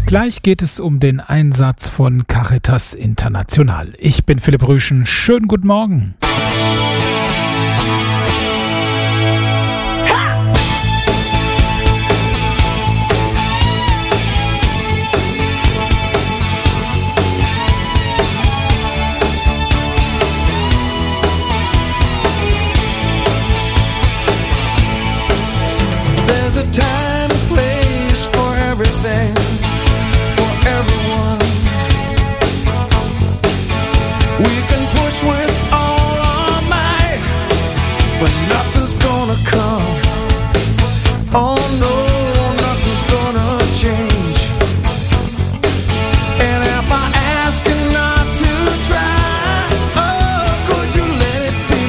Gleich geht es um den Einsatz von Caritas International. Ich bin Philipp Rüschen. Schönen guten Morgen. There's a time and place for everything, for everyone. We can push with all our might, but nothing's gonna come. Oh no, nothing's gonna change. And if I ask you not to try, oh, could you let it be?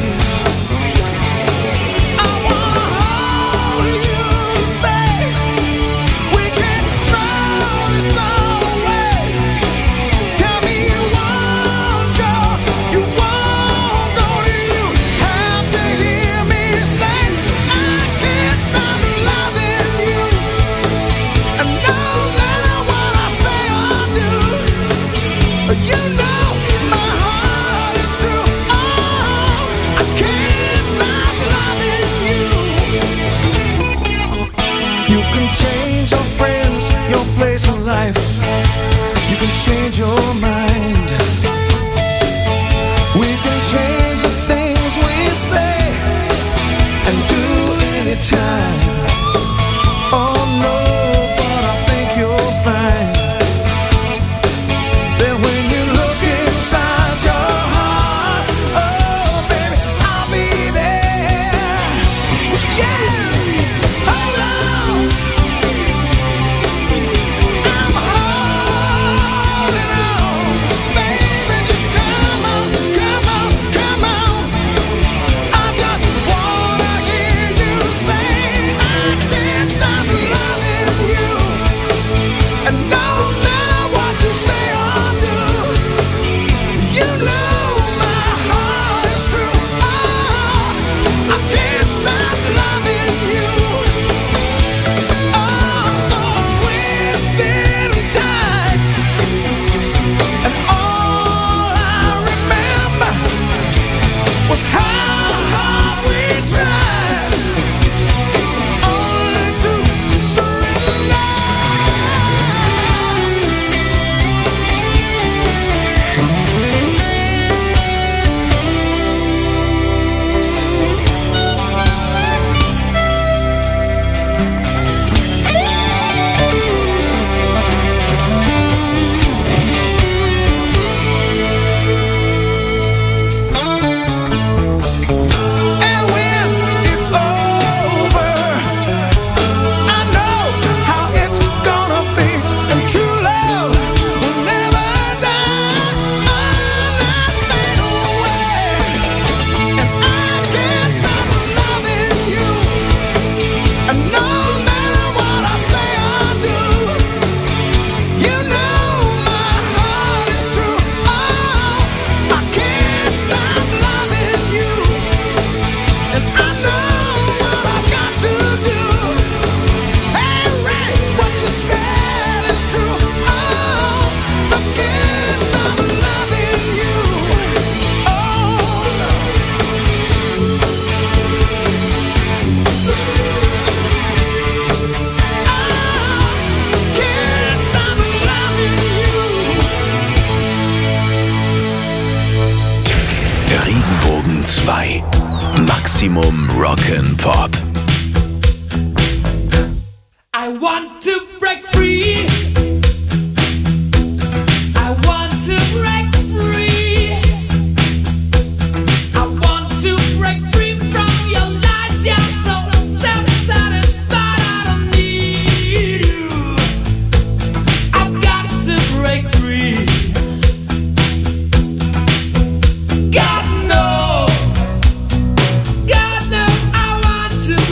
I wanna hold you and say we can throw this all away. Tell me you won't go, do you have to hear me say I can't stop loving you? And no matter what I say or do, you know my heart is true. Oh, I can't stop loving you. You can change your friends, your place in life. You can change your mind. We can change the things we say and do anytime. Oh no, but I think you'll find that when you look inside your heart, oh baby, I'll be there. Yeah, hold on, I'm holding on, baby, just come on, come on, come on. I just wanna hear you say I can't stop loving you. And no matter what you say or do, you know my heart is true. Oh, I can't stop loving you. Oh, so twisted and tight, and all I remember was how hard we tried, only to surrender. And when it's over, I know how it's gonna be. And true love will never die, not fade away. And I can't stop loving you. And no matter what I say or do, you know my heart is true. Oh, I can't stop loving you. And I know what I've got to do. Hey, Ray, what you said is true. Oh, I can't stop loving you. Oh, no. I can't stop loving you. Regenbogen 2. Maximum Rock'n'Pop. I want to break free. I want to break free. I want to break free from your lies. You're so self-satisfied. I don't need you. I've got to break free. God knows I want to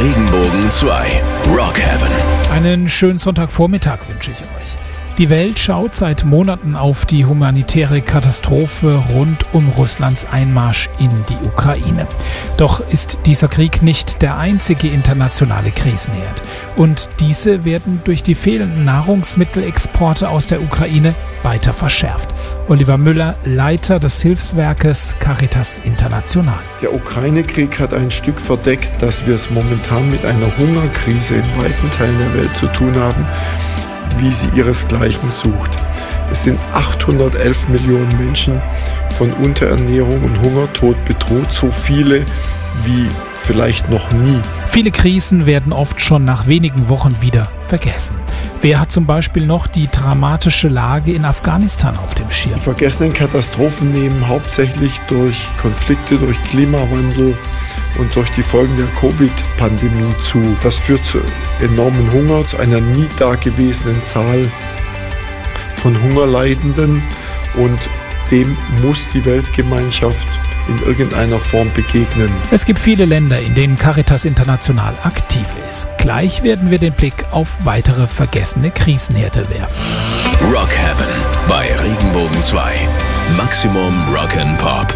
Regenbogen 2 Rock Heaven. Einen schönen Sonntagvormittag wünsche ich euch. Die Welt schaut seit Monaten auf die humanitäre Katastrophe rund um Russlands Einmarsch in die Ukraine. Doch ist dieser Krieg nicht der einzige internationale Krisenherd. Und diese werden durch die fehlenden Nahrungsmittelexporte aus der Ukraine weiter verschärft. Oliver Müller, Leiter des Hilfswerkes Caritas International. Der Ukraine-Krieg hat ein Stück verdeckt, dass wir es momentan mit einer Hungerkrise in weiten Teilen der Welt zu tun haben, wie sie ihresgleichen sucht. Es sind 811 Millionen Menschen von Unterernährung und Hungertod bedroht, so viele wie vielleicht noch nie. Viele Krisen werden oft schon nach wenigen Wochen wieder vergessen. Wer hat zum Beispiel noch die dramatische Lage in Afghanistan auf dem Schirm? Die vergessenen Katastrophen nehmen hauptsächlich durch Konflikte, durch Klimawandel und durch die Folgen der Covid-Pandemie zu. Das führt zu enormen Hunger, zu einer nie dagewesenen Zahl von Hungerleidenden, und dem muss die Weltgemeinschaft in irgendeiner Form begegnen. Es gibt viele Länder, in denen Caritas International aktiv ist. Gleich werden wir den Blick auf weitere vergessene Krisenherde werfen. Rock Heaven bei Regenbogen 2. Maximum Rock'n'Pop.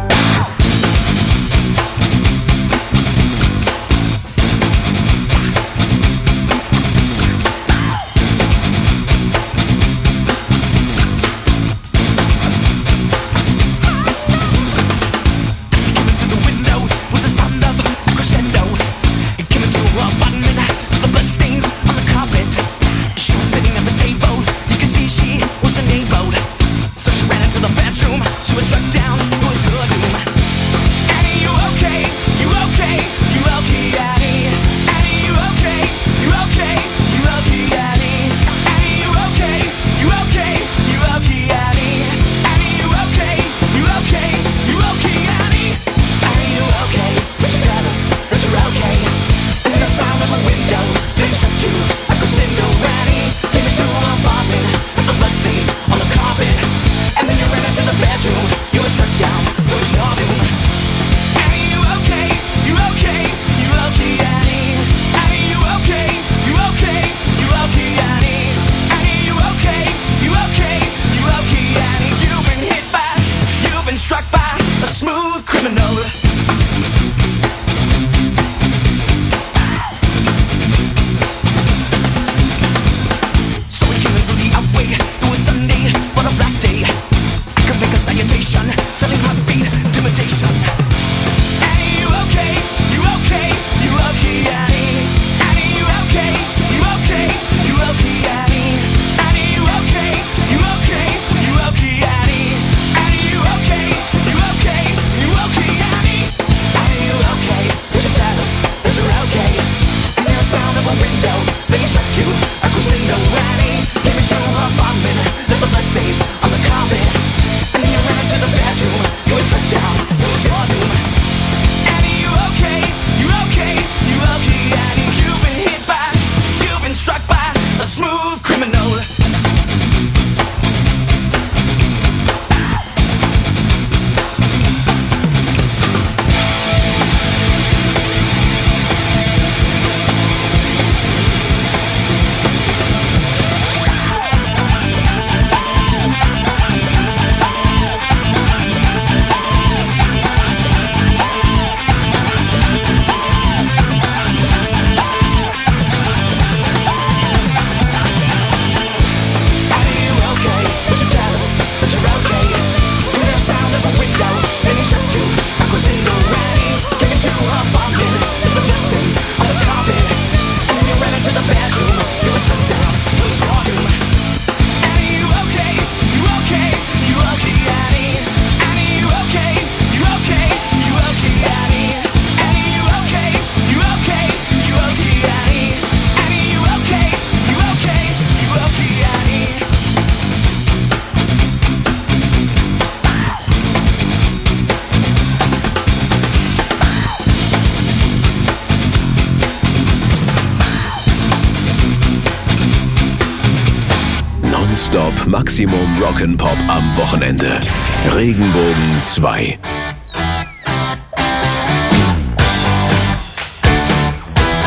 Nonstop Maximum Rock'n'Pop am Wochenende. Regenbogen 2.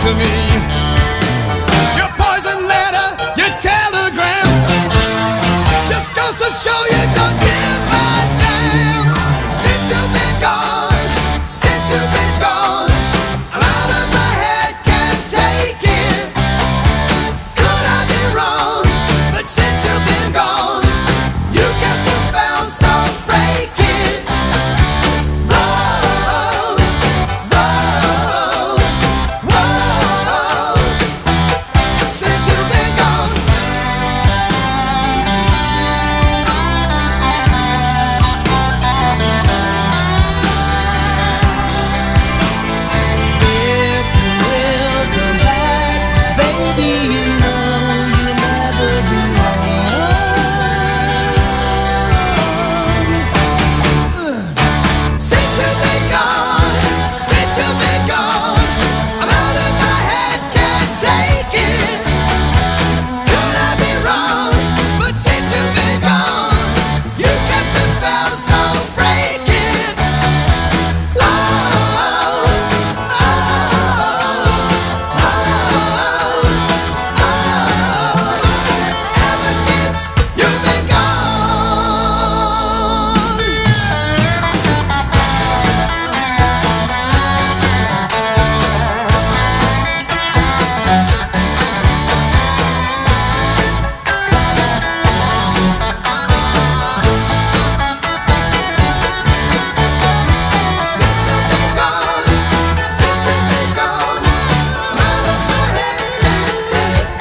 to me. Your poison letter, your telegram, just goes to show you don't give a damn. Since you've been gone, since you've been gone, I'm out of my head, can't take it. Could I be wrong? But since you've been gone, you cast a spell, so break it. Whoa, whoa, whoa. Since you've been gone. If you will come back, baby, you know you'll never do wrong. Since you've been gone, since you've been gone, I'm out of my head, can't take it. Could I be wrong? But since you've been gone, you cast a spell, so break it. Whoa, oh, oh, oh. Ever since you've been gone. Since you've been gone, since you've been gone, I'm out of my head, can't take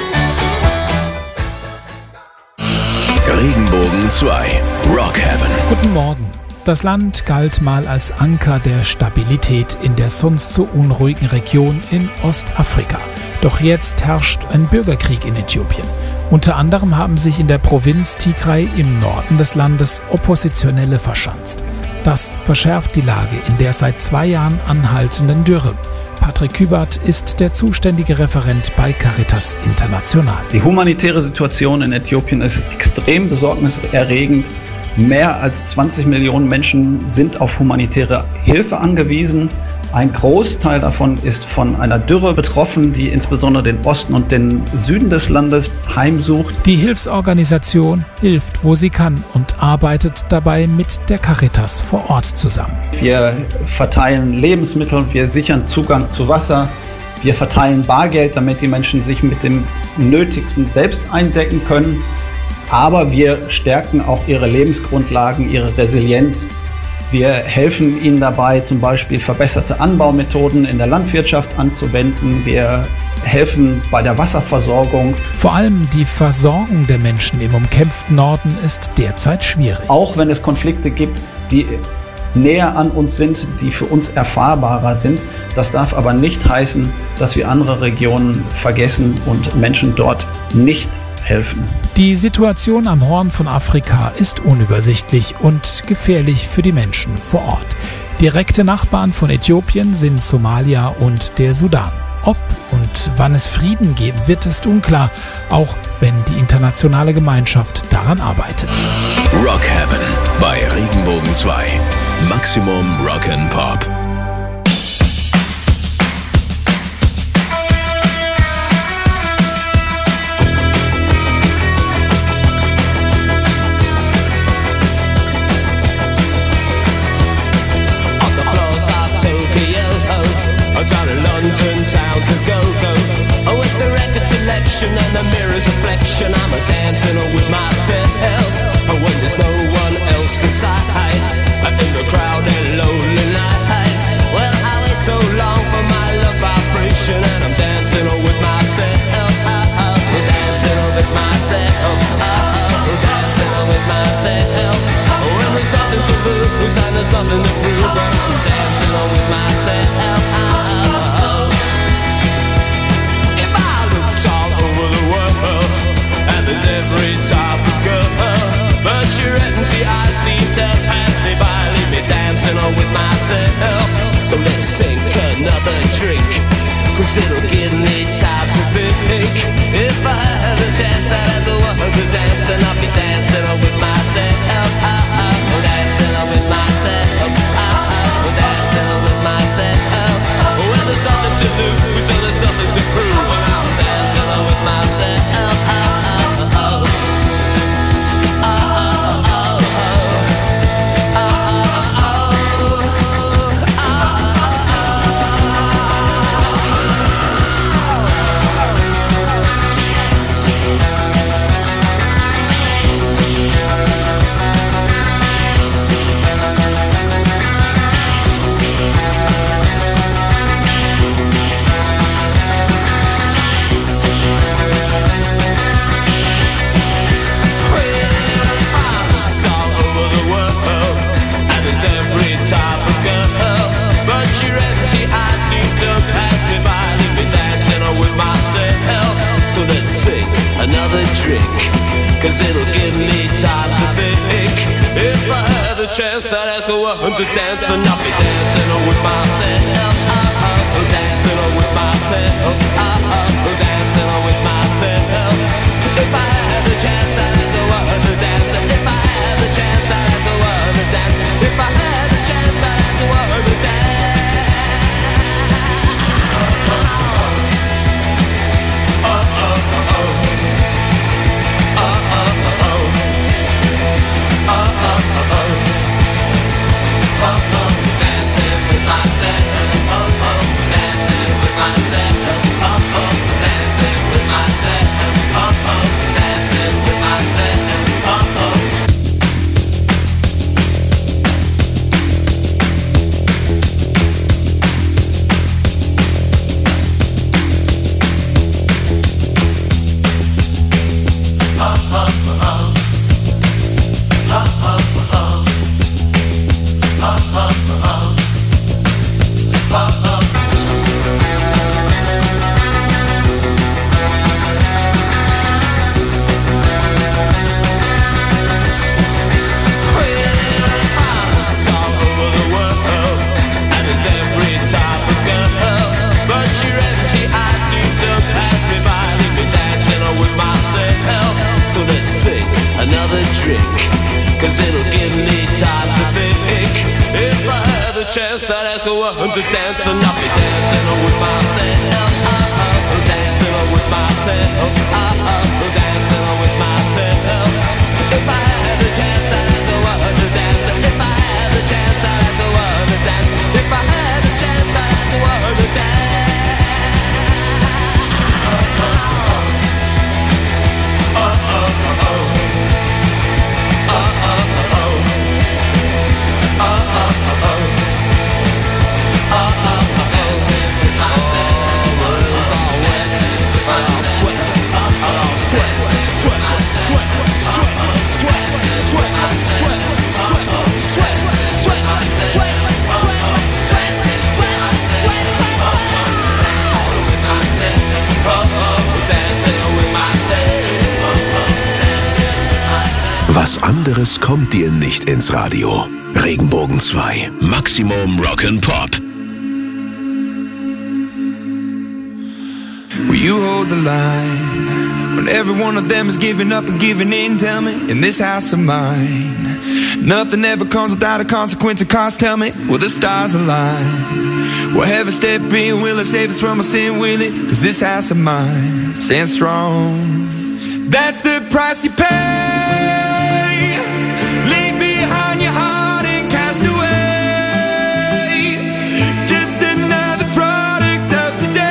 it. Since you've been gone. Regenbogen 2 Rock Heaven. Guten Morgen. Das Land galt mal als Anker der Stabilität in der sonst so unruhigen Region in Ostafrika. Doch jetzt herrscht ein Bürgerkrieg in Äthiopien. Unter anderem haben sich in der Provinz Tigray im Norden des Landes Oppositionelle verschanzt. Das verschärft die Lage in der seit 2 Jahren anhaltenden Dürre. Patrick Kübert ist der zuständige Referent bei Caritas International. Die humanitäre Situation in Äthiopien ist extrem besorgniserregend. Mehr als 20 Millionen Menschen sind auf humanitäre Hilfe angewiesen. Ein Großteil davon ist von einer Dürre betroffen, die insbesondere den Osten und den Süden des Landes heimsucht. Die Hilfsorganisation hilft, wo sie kann und arbeitet dabei mit der Caritas vor Ort zusammen. Wir verteilen Lebensmittel, wir sichern Zugang zu Wasser, wir verteilen Bargeld, damit die Menschen sich mit dem Nötigsten selbst eindecken können. Aber wir stärken auch ihre Lebensgrundlagen, ihre Resilienz. Wir helfen ihnen dabei, zum Beispiel verbesserte Anbaumethoden in der Landwirtschaft anzuwenden. Wir helfen bei der Wasserversorgung. Vor allem die Versorgung der Menschen im umkämpften Norden ist derzeit schwierig. Auch wenn es Konflikte gibt, die näher an uns sind, die für uns erfahrbarer sind. Das darf aber nicht heißen, dass wir andere Regionen vergessen und Menschen dort nicht helfen. Die Situation am Horn von Afrika ist unübersichtlich und gefährlich für die Menschen vor Ort. Direkte Nachbarn von Äthiopien sind Somalia und der Sudan. Ob und wann es Frieden geben wird, ist unklar, auch wenn die internationale Gemeinschaft daran arbeitet. Rock Heaven bei Regenbogen 2. Maximum Rock'n'Pop. Down in London town to go. Oh, with the record selection and the mirror's reflection, I'm a dancing with myself. Oh, when there's no one else inside, in the crowded lonely night. Well, I wait so long for my love vibration, and I'm dancing with myself. Dancing with myself. Dancing with myself. When there's nothing to lose and there's nothing to prove, I'm dancing with myself. There's every type of girl, but your empty eyes seem to pass me by, leave me dancing on with myself. So let's sink another drink, cause it'll give me time to think. If I had a chance, I'd ask the world to dance, and I'll be dancing on with myself. Dancing on with myself. Dancing on with myself. Well, there's nothing to lose, so there's nothing another drink, 'cause it'll give me time to think. If I had the chance, I'd ask a woman to dance, and I'll be dancing with myself. Dancing with myself. Dancing with myself. If I had the chance, I'd ask a woman to dance. If I had the chance, I'd ask a woman to dance. If I had the chance, I'd ask a woman to dance. Another drink, 'cause it'll give me time to think. If I had the chance, I'd ask a woman to dance, and I'll be dancing with myself. Dancing with myself. Dancing with myself. If I had the chance, I'd ask a woman to dance. If I had the chance, I'd ask a woman to dance. If I had the chance, I'd ask a woman to dance. Was anderes kommt dir nicht ins Radio. Regenbogen 2. Maximum Rock'n'Pop. Will you hold the line when every one of them is giving up and giving in? Tell me, in this house of mine, nothing ever comes without a consequence of cost. Tell me, will the stars align? Will heaven step in? Will it save us from our sin? Will it? 'Cause this house of mine stands strong. That's the price you pay. Leave behind your heart and cast away. Just another product of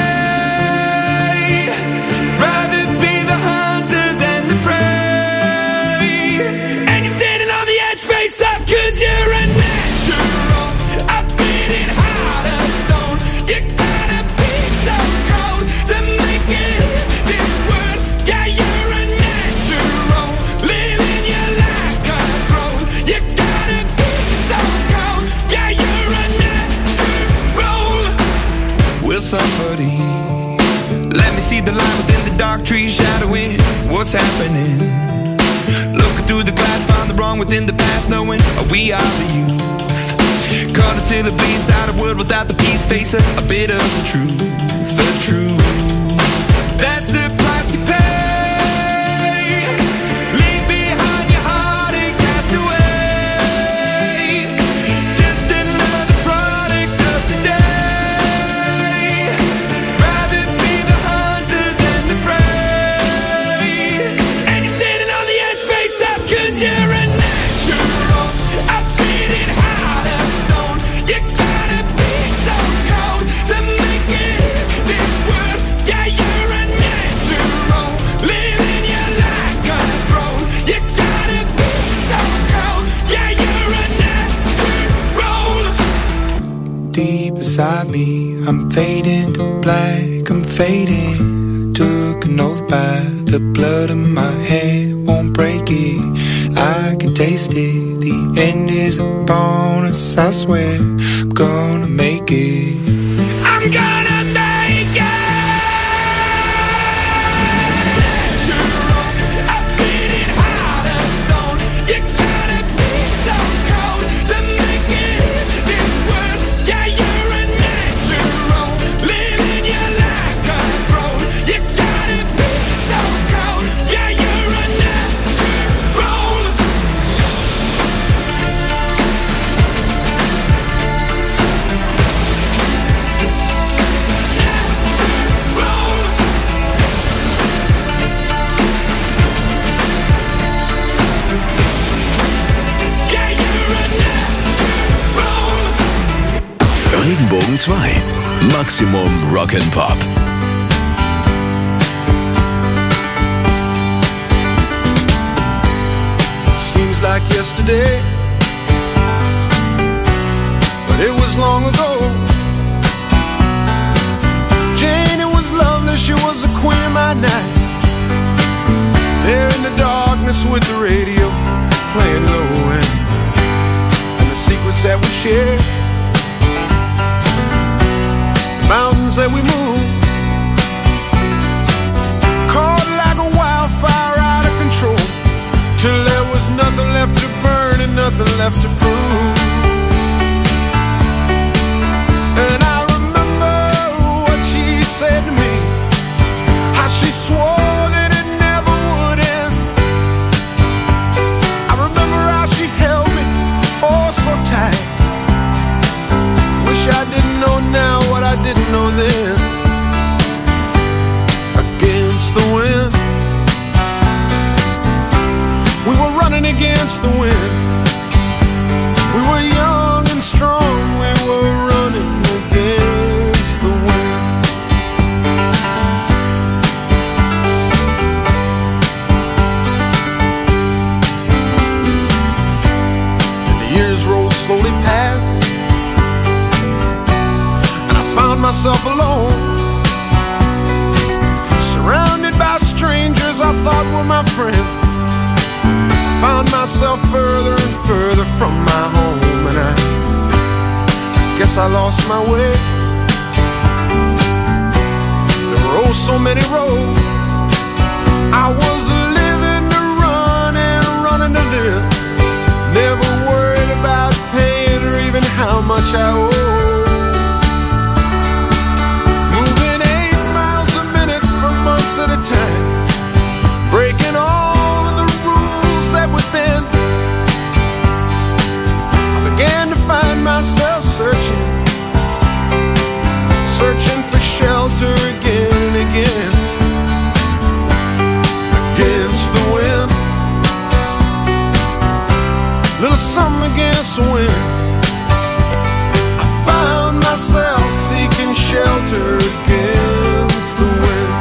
today. Rather be the hunter than the prey. And you're standing on the edge, face up, 'cause you're a natural. I've been in heart of stone. You gotta be so cold to make it in this world. Yeah, you're a natural. Living your life cutthroat. You gotta be so cold. Yeah, you're a natural. Will somebody let me see the light within the dark trees shadowing what's happening? Looking through the glass, find the wrong within the past, knowing we are the youth. Caught until it bleeds out of world without the peace, face a bit of the truth. The truth. That's the price you pay. Leave behind your heart and cast away. Just another product of today. Rather be the hunter than the prey. And you're standing on the edge, face up, 'cause you're a natural. I've been in heart of stone. You gotta be so cold to make it in this world. Yeah, you're a natural. Living your life cutthroat. You gotta be so cold. Yeah, you're a natural. Deep inside me, I'm fading to black. I'm fading. Took an oath by the blood in my hand. Won't break it. I can taste it. The end is upon us. I swear I'm gonna make it. I'm gonna make it. Natural. Regenbogen 2. Maximum Rock'n'Pop. Seems like yesterday, but it was long ago. Jane, it was lovely, she was the queen of my night. There in the darkness with the radio playing low and the secrets that we share, the mountains that we move, caught like a wildfire out of control, till there was nothing left to burn and nothing left to prove. And I remember what she said to me, how she swore that it never would end. I remember how she held me oh so tight. Wish I didn't know now what I didn't know then. Against the wind, we were running against the wind. We were young and strong, we were running against the wind. And the years rolled slowly past, and I found myself alone, surrounded by strangers I thought were my friends. Found myself further and further from my home, and I guess I lost my way. There were oh so many roads. I was living to run and running to live, never worried about paying or even how much I owed. Moving 8 miles a minute for months at a time, breaking all of the rules that would bend. I began to find myself searching for shelter again and again. Against the wind, little something against the wind. I found myself seeking shelter against the wind.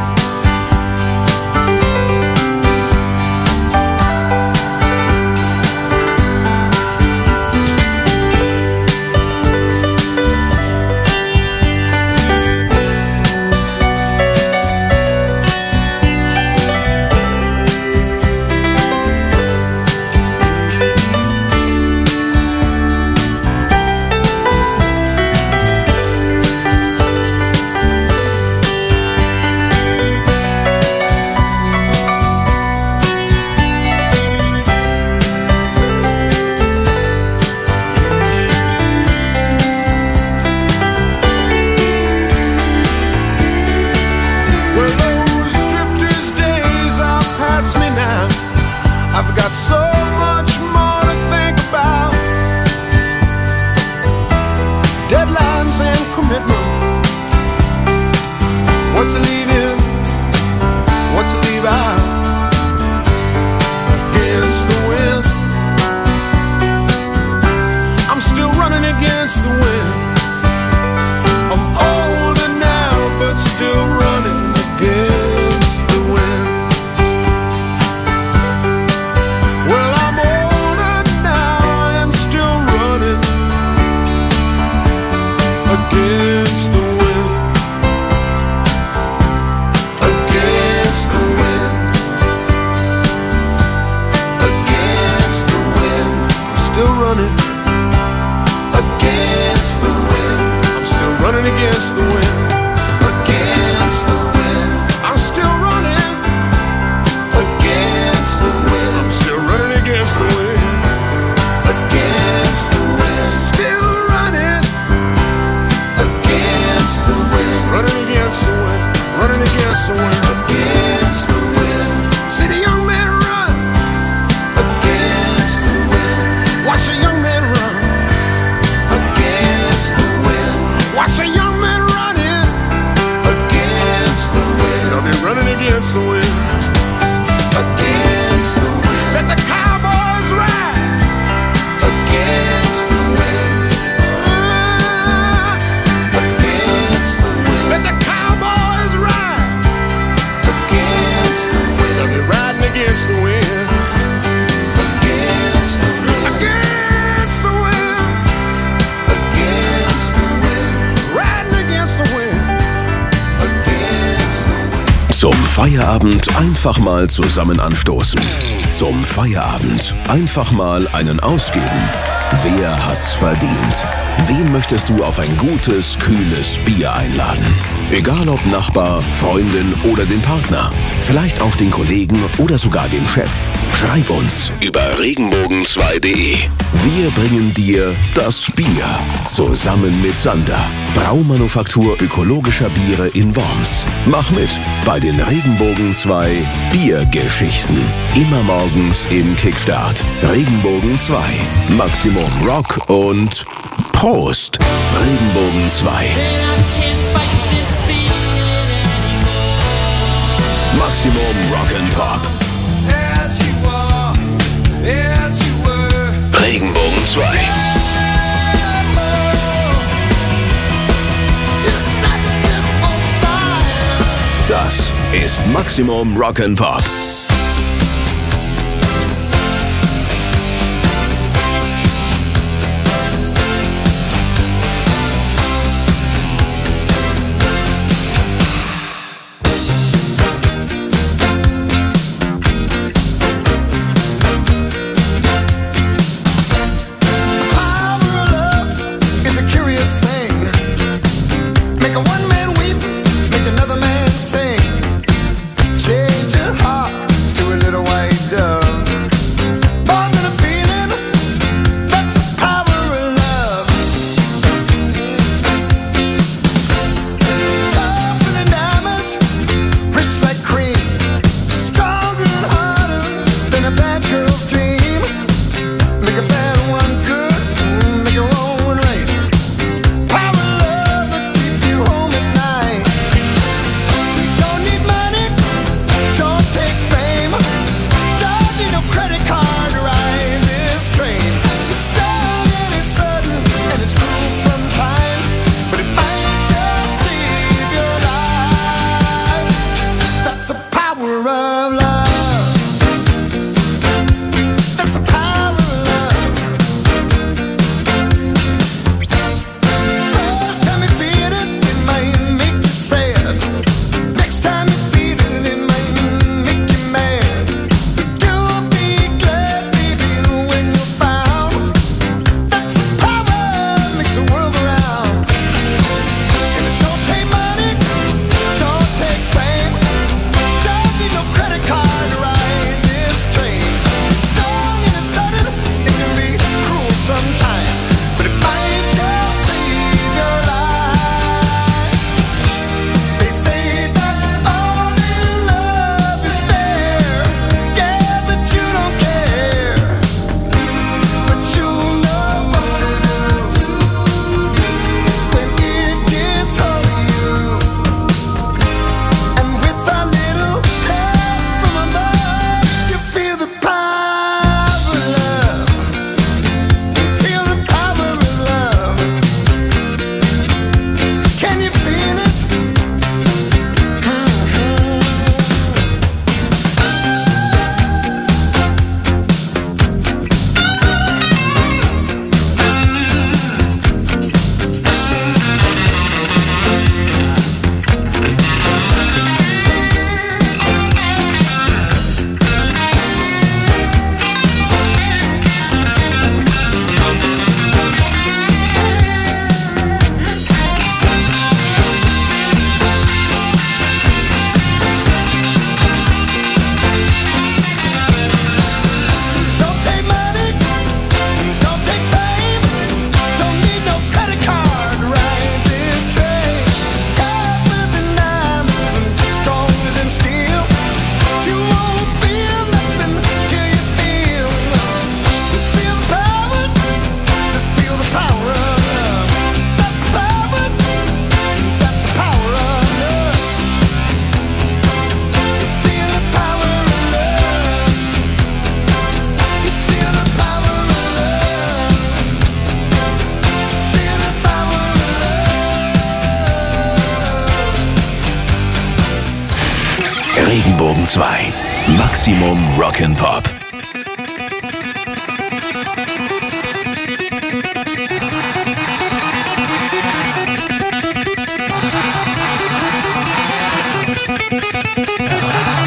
Well, Feierabend einfach mal zusammen anstoßen. Zum Feierabend einfach mal einen ausgeben. Wer hat's verdient? Wen möchtest du auf ein gutes, kühles Bier einladen? Egal ob Nachbar, Freundin oder den Partner. Vielleicht auch den Kollegen oder sogar den Chef. Schreib uns über regenbogen2.de. Wir bringen dir das Bier zusammen mit Sander. Braumanufaktur ökologischer Biere in Worms. Mach mit bei den Regenbogen 2 Biergeschichten. Immer morgens im Kickstart. Regenbogen 2. Maximum Rock und Prost. Regenbogen 2. Maximum Rock and Pop. Regenbogen 2. Das ist Maximum Rock and Pop. Regenbogen 2. Maximum Rock'n'Pop. Thank you.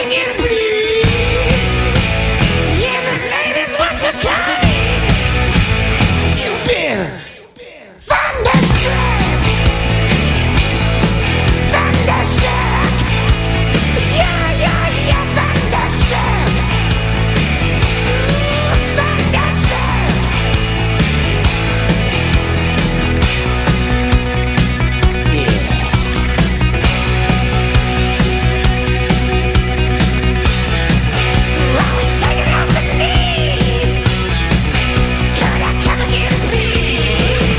coming in, please. Yeah, the ladies want your kind. You've been thunderstruck. Thunderstruck. Yeah, yeah, yeah, thunderstruck. Thunderstruck. I was shaking out the knees. Turn out, come again, please.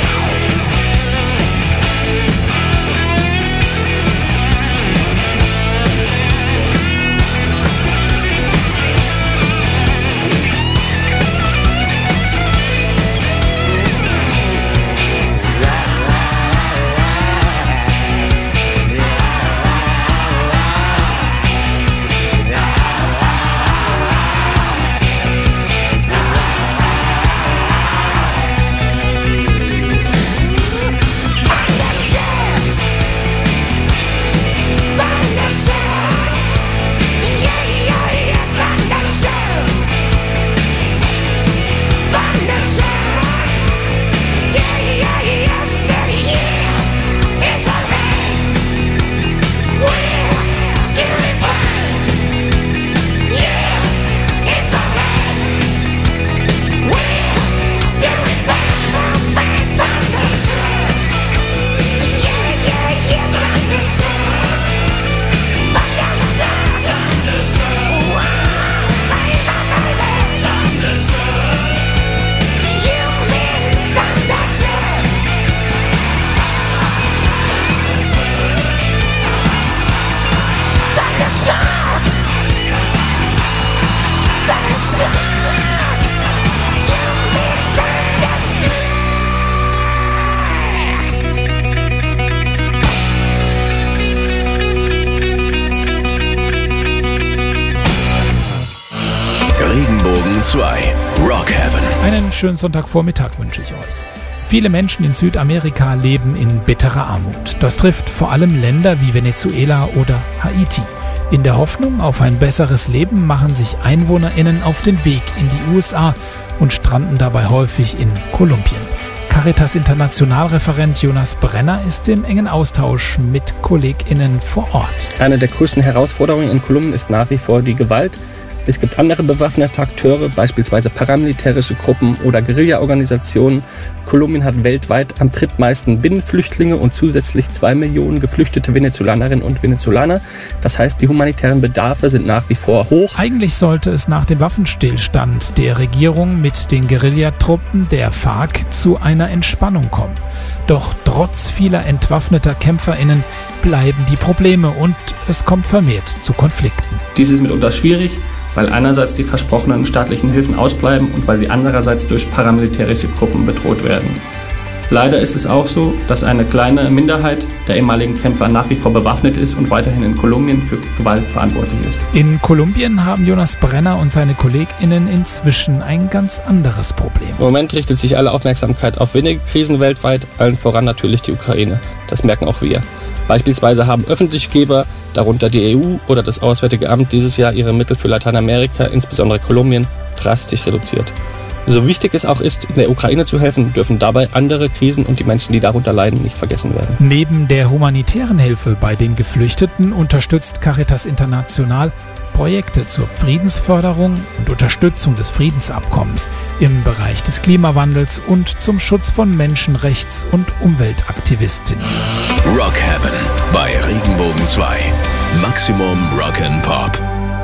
Regenbogen 2, Rock Heaven. Einen schönen Sonntagvormittag wünsche ich euch. Viele Menschen in Südamerika leben in bitterer Armut. Das trifft vor allem Länder wie Venezuela oder Haiti. In der Hoffnung auf ein besseres Leben machen sich EinwohnerInnen auf den Weg in die USA und stranden dabei häufig in Kolumbien. Caritas International-Referent Jonas Brenner ist im engen Austausch mit KollegInnen vor Ort. Eine der größten Herausforderungen in Kolumbien ist nach wie vor die Gewalt. Es gibt andere bewaffnete Akteure, beispielsweise paramilitärische Gruppen oder Guerilla-Organisationen. Kolumbien hat weltweit am drittmeisten Binnenflüchtlinge und zusätzlich 2 Millionen geflüchtete Venezolanerinnen und Venezolaner. Das heißt, die humanitären Bedarfe sind nach wie vor hoch. Eigentlich sollte es nach dem Waffenstillstand der Regierung mit den Guerillatruppen der FARC zu einer Entspannung kommen. Doch trotz vieler entwaffneter KämpferInnen bleiben die Probleme und es kommt vermehrt zu Konflikten. Dies ist mitunter schwierig, weil einerseits die versprochenen staatlichen Hilfen ausbleiben und weil sie andererseits durch paramilitärische Gruppen bedroht werden. Leider ist es auch so, dass eine kleine Minderheit der ehemaligen Kämpfer nach wie vor bewaffnet ist und weiterhin in Kolumbien für Gewalt verantwortlich ist. In Kolumbien haben Jonas Brenner und seine KollegInnen inzwischen ein ganz anderes Problem. Im Moment richtet sich alle Aufmerksamkeit auf wenige Krisen weltweit, allen voran natürlich die Ukraine. Das merken auch wir. Beispielsweise haben öffentliche Geber, darunter die EU oder das Auswärtige Amt, dieses Jahr ihre Mittel für Lateinamerika, insbesondere Kolumbien, drastisch reduziert. So wichtig es auch ist, in der Ukraine zu helfen, dürfen dabei andere Krisen und die Menschen, die darunter leiden, nicht vergessen werden. Neben der humanitären Hilfe bei den Geflüchteten unterstützt Caritas International Projekte zur Friedensförderung und Unterstützung des Friedensabkommens im Bereich des Klimawandels und zum Schutz von Menschenrechts- und Umweltaktivistinnen. Rock Heaven bei Regenbogen 2. Maximum Rock'n'Pop.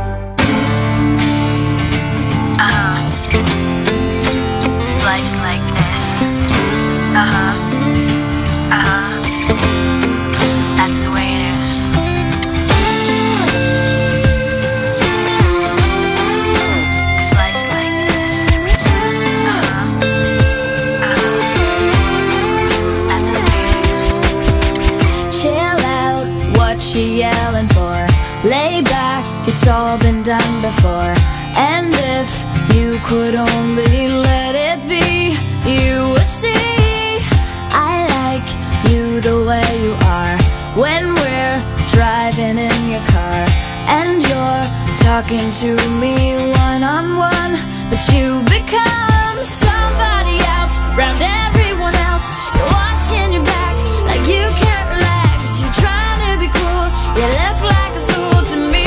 Life's like this. That's the way it is. 'Cause life's like this. That's the way it is. Chill out, what you yelling for? Lay back, it's all been done before. And if you could only let it be, you would see I like you the way you are. When we're driving in your car and you're talking to me one-on-one, but you become somebody else around everyone else. You're watching your back like you can't relax. You're trying to be cool, you look like a fool to me.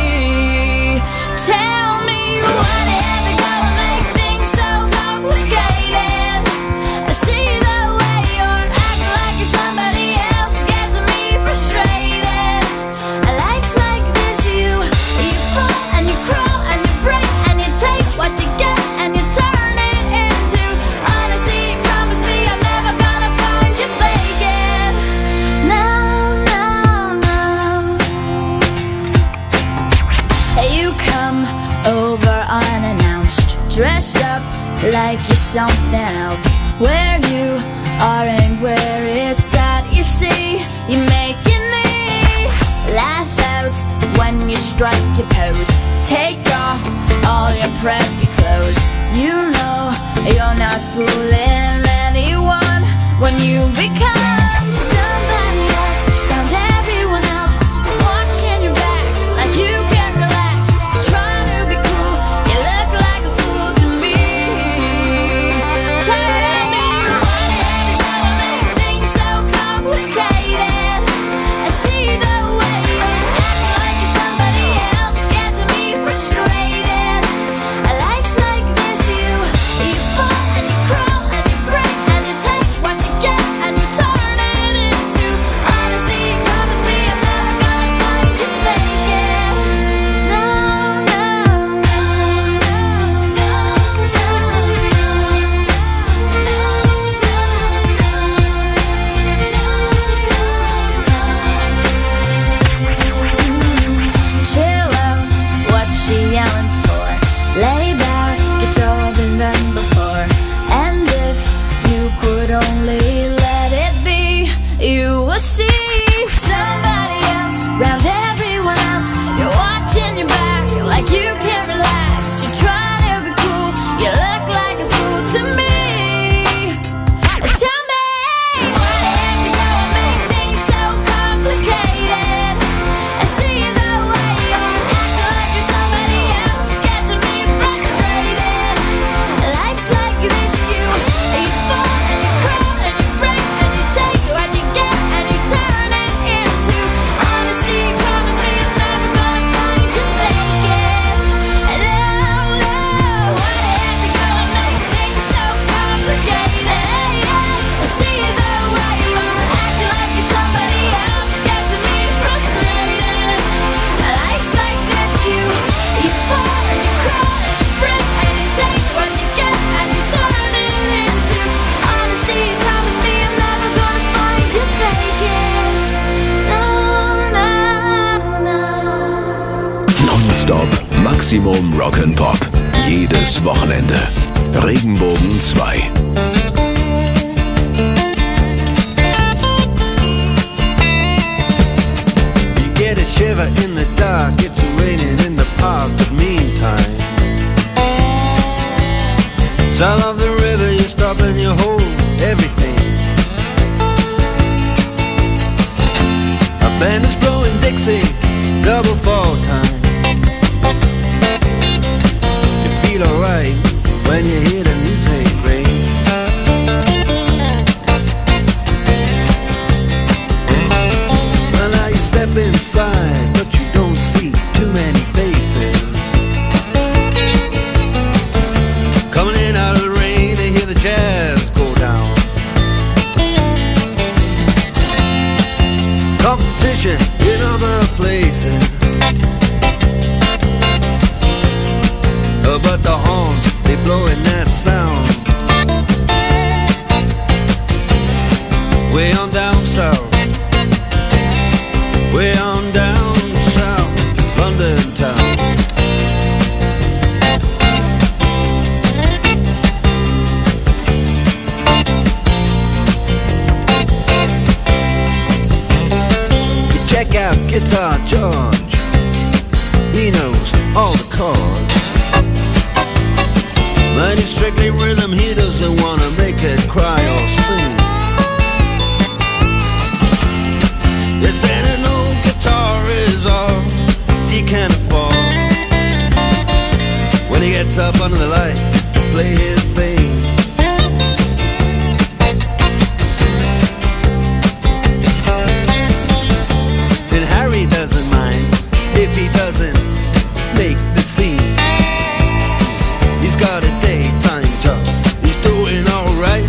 Tell me what ever gonna make things so complicated. I see the way you're acting like you're somebody else, gets me frustrated. Life's like this, you fall and you crawl and you break and you take what you get and you turn it into honesty. Promise me I'm never gonna find you faking. No, no, no. You come over unannounced, dressed up like you're something else. Where you are and where it's at, you see, you're making me laugh out when you strike your pose. Take off all your preppy clothes. You know you're not fooling anyone when you become somebody else around everyone else. You're watching your back like you can't relax. You're trying to be cool, you look like a fool to me. Tell me what ever gonna make things so complicated. I see the way you're acting like you're somebody else, gets me frustrated. Life's like this, you fall and you crawl and you break and you take what you get and you turn it into honesty. Promise me I'm never gonna find you faking. No, no, no, no, chill out, what you yelling for? Lay back, it's all been done before. And if you could only let it be, you will see somebody else around everyone else. You're watching your back like you can't relax. You're trying to be cool, you look like a fool to me. Tell me what ever gonna make things so complicated. I see the way you're acting like you're somebody else, gets me frustrated. Life's like this, you fall and you crawl and you break and you take what you get and you turn it into honesty. Promise me I'm never gonna find you faking. No, no, what ever gonna make things so complicated? I see the way you're acting like you're somebody else, gets me frustrated. Life's like this, you fall and you crawl and you break and you take what you get and you turn it into honesty. Promise me I'm never gonna find you faking. No, no, no. Nonstop Maximum Rock'n'Pop. Jedes Wochenende. Regenbogen 2. You get a shiver in the dark, it's raining in the park, but meantime, sound of the river, you stop and you hold everything. A band is blowing Dixie, double fall time. You feel alright when you hear the music ring. Well, now you step inside, but you don't see too many faces. Coming in out of the rain, they hear the jazz go down. Competition in other places, but the horns, they blowing that sound. Way on down south, way on down south, London town. You check out Guitar George, he knows all the chords. But it's strictly rhythm, he doesn't wanna make it cry or sing. If that an old guitar is all he can afford, gets up under the lights to play his thing. And Harry doesn't mind if he doesn't make the scene. He's got a daytime job, he's doing alright.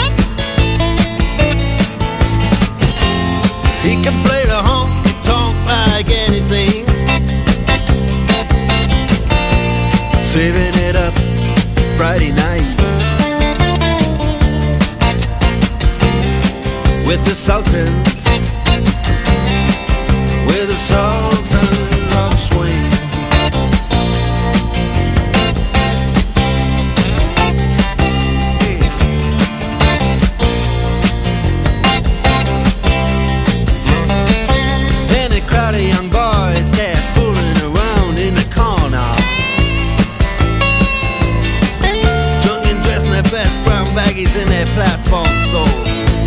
He can play the honky-tonk like anything, saving it up Friday night with the Sultans, with the Sultans of Swing. And a crowd of young boys, they're fooling around in the corner, drunk and dressed in their best brown baggies in their platform soles.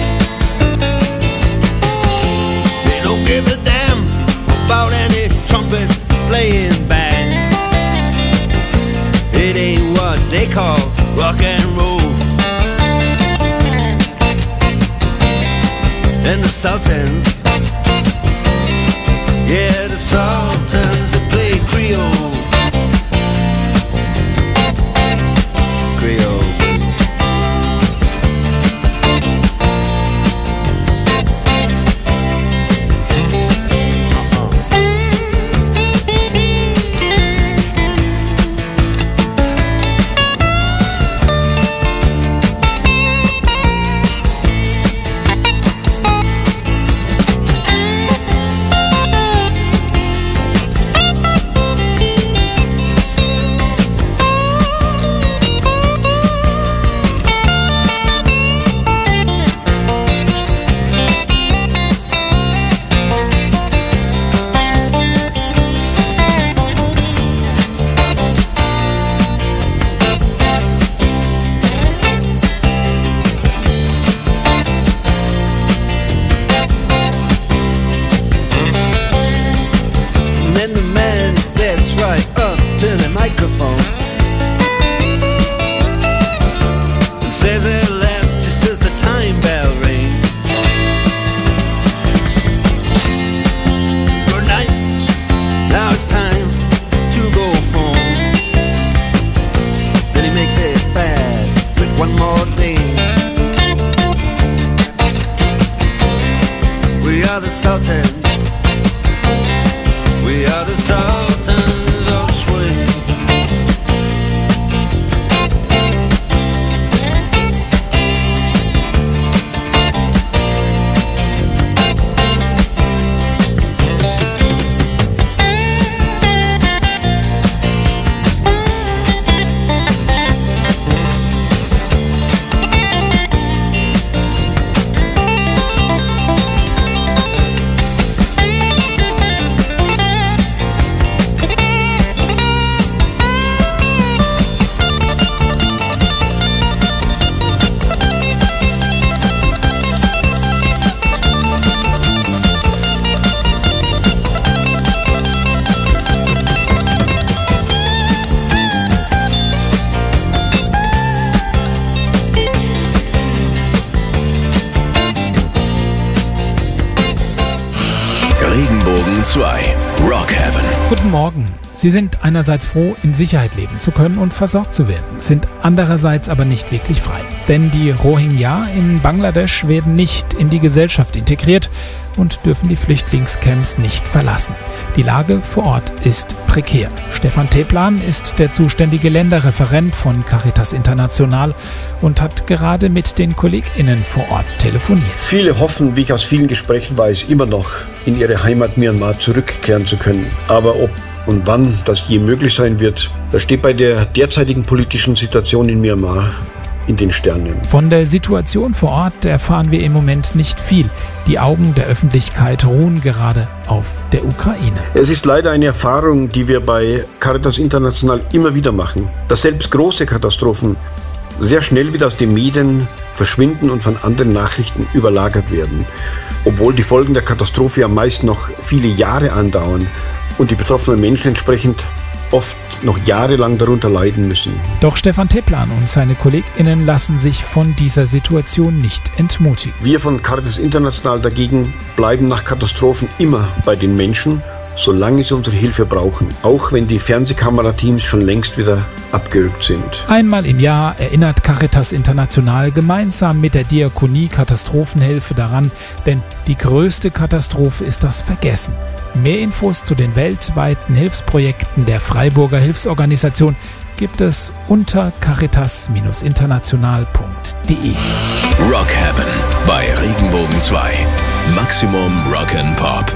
They don't give a damn about any trumpet playing band. It ain't what they call rock and roll. And the Sultans, yeah, the Sultans that play Creole. Creole. Sultans, we are the Sultans of Swing. Regenbogen 2, Rock Heaven. Guten Morgen. Sie sind einerseits froh, in Sicherheit leben zu können und versorgt zu werden, sind andererseits aber nicht wirklich frei. Denn die Rohingya in Bangladesch werden nicht in die Gesellschaft integriert und dürfen die Flüchtlingscamps nicht verlassen. Die Lage vor Ort ist prekär. Stefan Teplan ist der zuständige Länderreferent von Caritas International und hat gerade mit den KollegInnen vor Ort telefoniert. Viele hoffen, wie ich aus vielen Gesprächen weiß, immer noch in ihre Heimat Myanmar zurückkehren zu können. Aber ob und wann das je möglich sein wird, das steht bei der derzeitigen politischen Situation in Myanmar in den Sternen. Von der Situation vor Ort erfahren wir im Moment nicht viel. Die Augen der Öffentlichkeit ruhen gerade auf der Ukraine. Es ist leider eine Erfahrung, die wir bei Caritas International immer wieder machen, dass selbst große Katastrophen sehr schnell wieder aus den Medien verschwinden und von anderen Nachrichten überlagert werden. Obwohl die Folgen der Katastrophe ja meist noch viele Jahre andauern und die betroffenen Menschen entsprechend oft noch jahrelang darunter leiden müssen. Doch Stefan Teplan und seine KollegInnen lassen sich von dieser Situation nicht entmutigen. Wir von Caritas International dagegen bleiben nach Katastrophen immer bei den Menschen, solange sie unsere Hilfe brauchen, auch wenn die Fernsehkamerateams schon längst wieder abgerückt sind. Einmal im Jahr erinnert Caritas International gemeinsam mit der Diakonie Katastrophenhilfe daran, denn die größte Katastrophe ist das Vergessen. Mehr Infos zu den weltweiten Hilfsprojekten der Freiburger Hilfsorganisation gibt es unter caritas-international.de. Rock Heaven bei Regenbogen 2. Maximum Rock and Pop.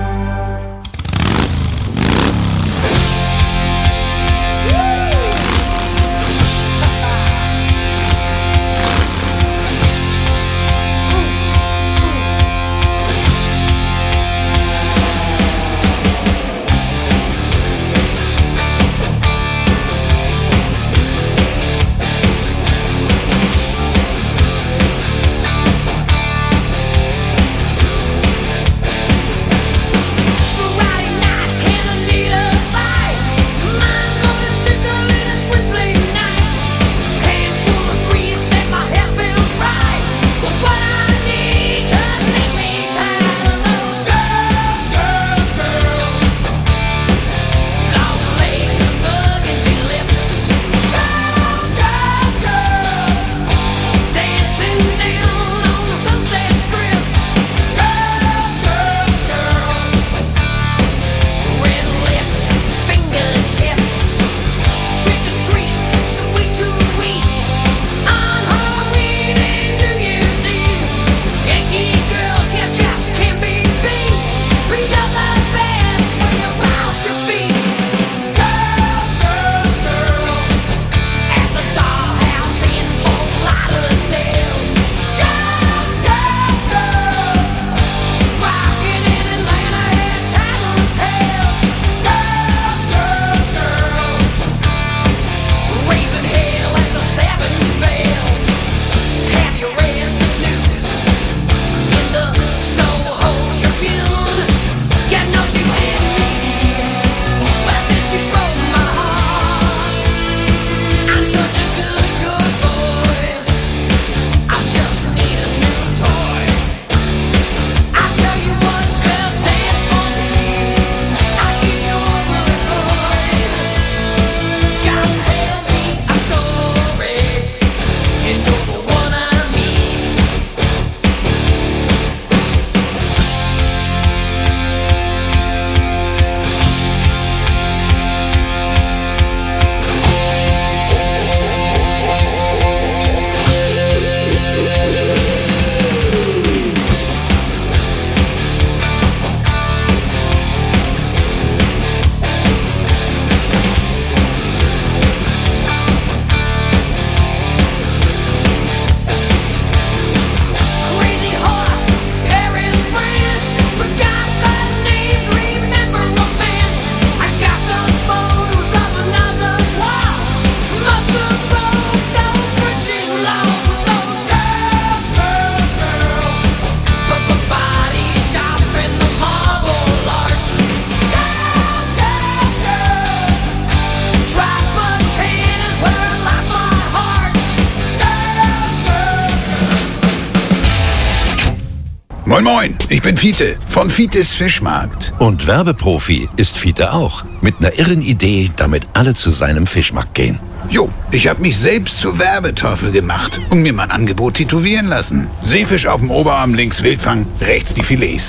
Moin Moin, ich bin Fiete von Fietes Fischmarkt. Und Werbeprofi ist Fiete auch. Mit einer irren Idee, damit alle zu seinem Fischmarkt gehen. Jo, ich habe mich selbst zur Werbeteufel gemacht und mir mein Angebot tätowieren lassen. Seefisch auf dem Oberarm, links Wildfang, rechts die Filets.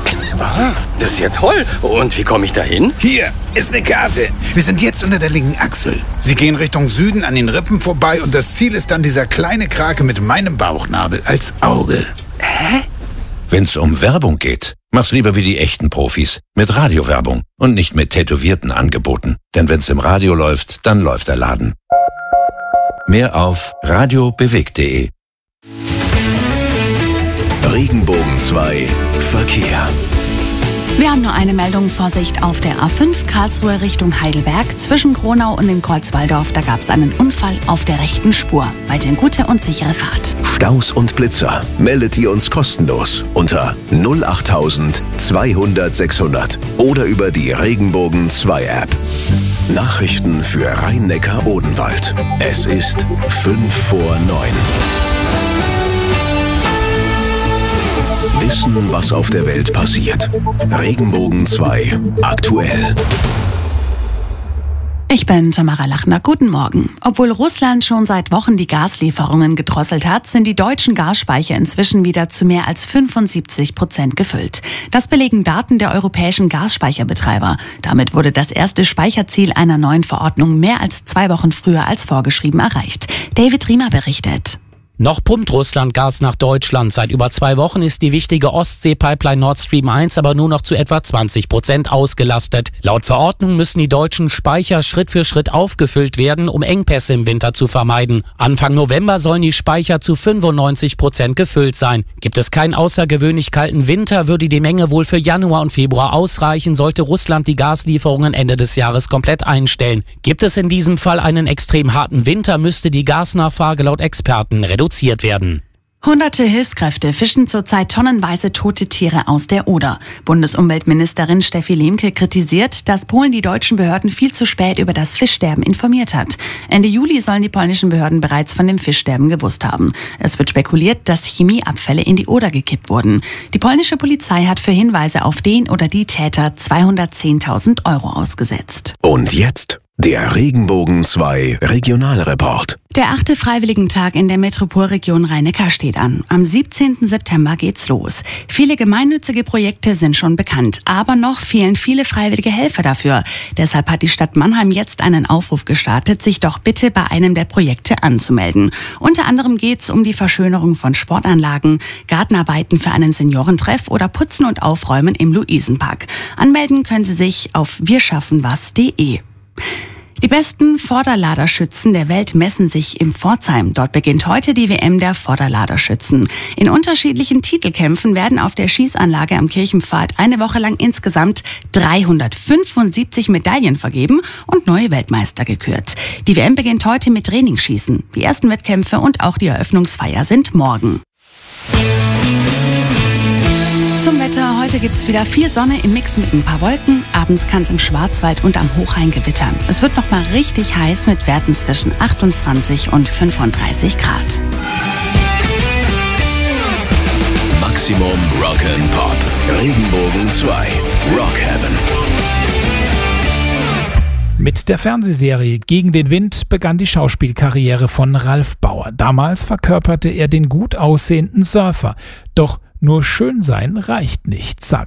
Ah, das ist ja toll. Und wie komme ich da hin? Hier ist eine Karte. Wir sind jetzt unter der linken Achsel. Sie gehen Richtung Süden an den Rippen vorbei und das Ziel ist dann dieser kleine Krake mit meinem Bauchnabel als Auge. Hä? Wenn's um Werbung geht, mach's lieber wie die echten Profis. Mit Radiowerbung und nicht mit tätowierten Angeboten. Denn wenn's im Radio läuft, dann läuft der Laden. Mehr auf radiobewegt.de. Regenbogen 2 Verkehr. Wir haben nur eine Meldung, Vorsicht auf der A5 Karlsruhe Richtung Heidelberg. Zwischen Gronau und dem Kreuzwalldorf, da gab es einen Unfall auf der rechten Spur. Weiterhin gute und sichere Fahrt. Staus und Blitzer meldet ihr uns kostenlos unter 08000 200 600 oder über die Regenbogen 2 App. Nachrichten für Rhein-Neckar-Odenwald. Es ist 5 vor 9. Wissen, was auf der Welt passiert. Regenbogen 2 aktuell. Ich bin Tamara Lachner. Guten Morgen. Obwohl Russland schon seit Wochen die Gaslieferungen gedrosselt hat, sind die deutschen Gasspeicher inzwischen wieder zu mehr als 75% gefüllt. Das belegen Daten der europäischen Gasspeicherbetreiber. Damit wurde das erste Speicherziel einer neuen Verordnung mehr als 2 Wochen früher als vorgeschrieben erreicht. David Riemer berichtet. Noch pumpt Russland Gas nach Deutschland. Seit über 2 Wochen ist die wichtige Ostsee-Pipeline Nord Stream 1 aber nur noch zu etwa 20% ausgelastet. Laut Verordnung müssen die deutschen Speicher Schritt für Schritt aufgefüllt werden, um Engpässe im Winter zu vermeiden. Anfang November sollen die Speicher zu 95% gefüllt sein. Gibt es keinen außergewöhnlich kalten Winter, würde die Menge wohl für Januar und Februar ausreichen, sollte Russland die Gaslieferungen Ende des Jahres komplett einstellen. Gibt es in diesem Fall einen extrem harten Winter, müsste die Gasnachfrage laut Experten reduziert werden. Hunderte Hilfskräfte fischen zurzeit tonnenweise tote Tiere aus der Oder. Bundesumweltministerin Steffi Lemke kritisiert, dass Polen die deutschen Behörden viel zu spät über das Fischsterben informiert hat. Ende Juli sollen die polnischen Behörden bereits von dem Fischsterben gewusst haben. Es wird spekuliert, dass Chemieabfälle in die Oder gekippt wurden. Die polnische Polizei hat für Hinweise auf den oder die Täter 210.000 € ausgesetzt. Und jetzt der Regenbogen 2 Regionalreport. Der 8. Freiwilligentag in der Metropolregion Rhein-Neckar steht an. Am 17. September geht's los. Viele gemeinnützige Projekte sind schon bekannt, aber noch fehlen viele freiwillige Helfer dafür. Deshalb hat die Stadt Mannheim jetzt einen Aufruf gestartet, sich doch bitte bei einem der Projekte anzumelden. Unter anderem geht's um die Verschönerung von Sportanlagen, Gartenarbeiten für einen Seniorentreff oder Putzen und Aufräumen im Luisenpark. Anmelden können Sie sich auf wirschaffenwas.de. Die besten Vorderladerschützen der Welt messen sich in Pforzheim. Dort beginnt heute die WM der Vorderladerschützen. In unterschiedlichen Titelkämpfen werden auf der Schießanlage am Kirchenpfad eine Woche lang insgesamt 375 Medaillen vergeben und neue Weltmeister gekürt. Die WM beginnt heute mit Trainingsschießen. Die ersten Wettkämpfe und auch die Eröffnungsfeier sind morgen. Zum Wetter, heute gibt's wieder viel Sonne im Mix mit ein paar Wolken. Abends kann es im Schwarzwald und am Hochrhein gewittern. Es wird noch mal richtig heiß mit Werten zwischen 28 und 35 Grad. Maximum Rock'n'Pop. Regenbogen 2. Rock Heaven. Mit der Fernsehserie Gegen den Wind begann die Schauspielkarriere von Ralf Bauer. Damals verkörperte er den gut aussehenden Surfer. Doch nur schön sein reicht nicht, sagt